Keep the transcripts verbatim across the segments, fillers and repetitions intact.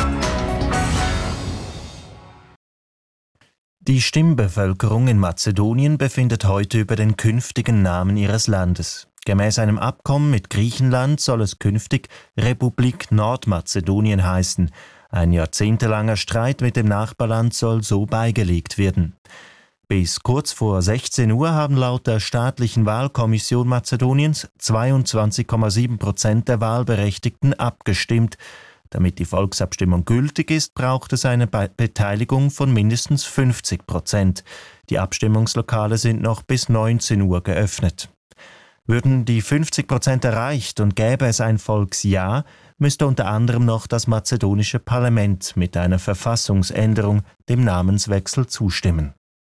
Die Stimmbevölkerung in Mazedonien befindet heute über den künftigen Namen ihres Landes. Gemäß einem Abkommen mit Griechenland soll es künftig Republik Nordmazedonien heißen. Ein jahrzehntelanger Streit mit dem Nachbarland soll so beigelegt werden. Bis kurz vor sechzehn Uhr haben laut der staatlichen Wahlkommission Mazedoniens zweiundzwanzig Komma sieben Prozent der Wahlberechtigten abgestimmt. Damit die Volksabstimmung gültig ist, braucht es eine Be- Beteiligung von mindestens fünfzig Prozent. Die Abstimmungslokale sind noch bis neunzehn Uhr geöffnet. Würden die fünfzig Prozent erreicht und gäbe es ein Volksja, müsste unter anderem noch das mazedonische Parlament mit einer Verfassungsänderung dem Namenswechsel zustimmen.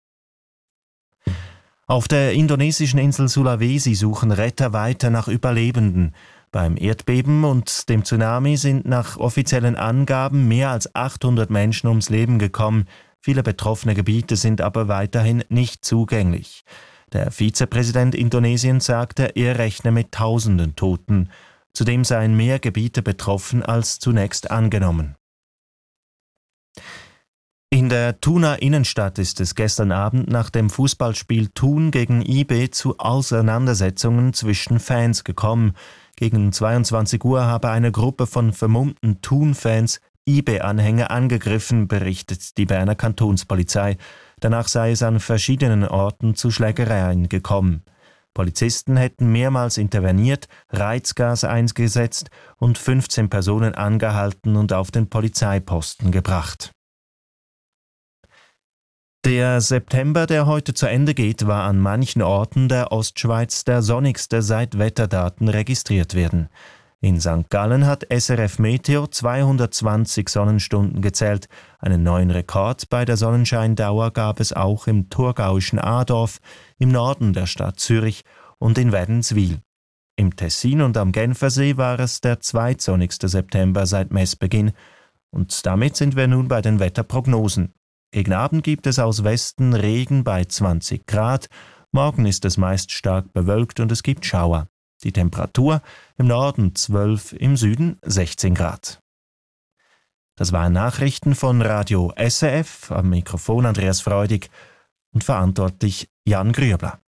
Auf der indonesischen Insel Sulawesi suchen Retter weiter nach Überlebenden. Beim Erdbeben und dem Tsunami sind nach offiziellen Angaben mehr als achthundert Menschen ums Leben gekommen. Viele betroffene Gebiete sind aber weiterhin nicht zugänglich. Der Vizepräsident Indonesiens sagte, er rechne mit tausenden Toten. Zudem seien mehr Gebiete betroffen als zunächst angenommen. In der Thuner Innenstadt ist es gestern Abend nach dem Fußballspiel Thun gegen I B zu Auseinandersetzungen zwischen Fans gekommen. Gegen zweiundzwanzig Uhr habe eine Gruppe von vermummten Thun-Fans I B-Anhänger angegriffen, berichtet die Berner Kantonspolizei. Danach sei es an verschiedenen Orten zu Schlägereien gekommen. Polizisten hätten mehrmals interveniert, Reizgas eingesetzt und fünfzehn Personen angehalten und auf den Polizeiposten gebracht. Der September, der heute zu Ende geht, war an manchen Orten der Ostschweiz der sonnigste, seit Wetterdaten registriert werden. In Sankt Gallen hat S R F Meteo zweihundertzwanzig Sonnenstunden gezählt. Einen neuen Rekord bei der Sonnenscheindauer gab es auch im thurgauischen Adorf, im Norden der Stadt Zürich und in Wädenswil. Im Tessin und am Genfersee war es der zweitsonnigste September seit Messbeginn. Und damit sind wir nun bei den Wetterprognosen. Gegen Abend gibt es aus Westen Regen bei zwanzig Grad. Morgen ist es meist stark bewölkt und es gibt Schauer. Die Temperatur im Norden zwölf, im Süden sechzehn Grad. Das waren Nachrichten von Radio S R F, am Mikrofon Andreas Freudig und verantwortlich Jan Grüebler.